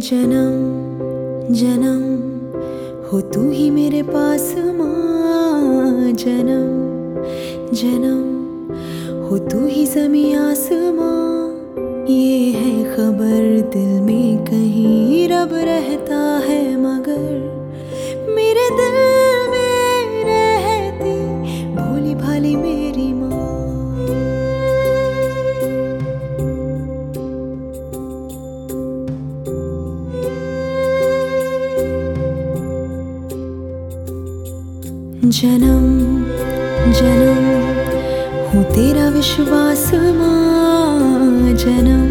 जन्म जन्म हो तू ही मेरे पास माँ। जन्म जन्म हो तू ही ज़मीं आसमां। ये है खबर दिल में कहीं रब रहता है, मगर मेरे दिल में रहती भोली भाली मेरी माँ। जन्म जन्म हूँ तेरा विश्वास माँ। जन्म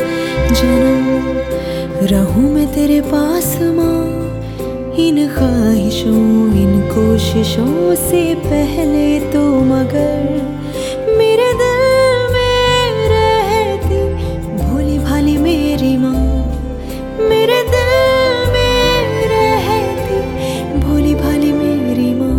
जन्म रहूँ मैं तेरे पास माँ। इन ख्वाहिशों इन कोशिशों से पहले तो मगर मेरे दिल में रहती भोली भाली मेरी माँ। मेरे दिल में रहती भोली भाली मेरी माँ।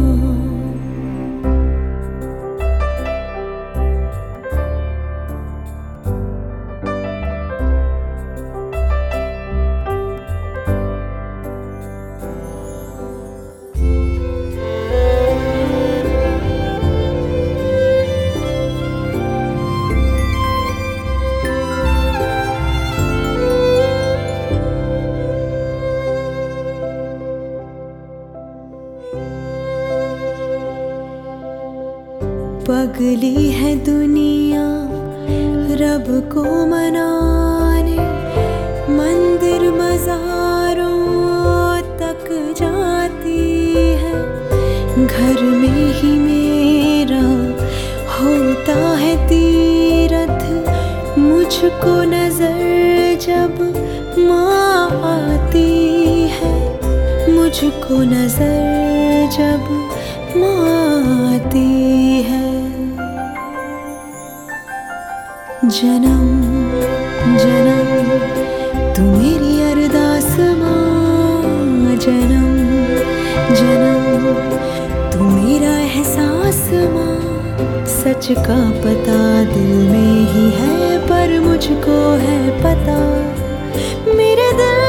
पगली है दुनिया रब को मनाने, मंदिर मज़ारों तक जाती है। घर में ही मेरा होता है तीरथ, मुझको नजर जब माँ आती है। मुझको नजर जब माँ आती है। जन्म जन्म तू मेरी अरदास माँ। जन्म जन्म तू मेरा एहसास माँ। सच का पता दिल में ही है, पर मुझको है पता मेरे दिल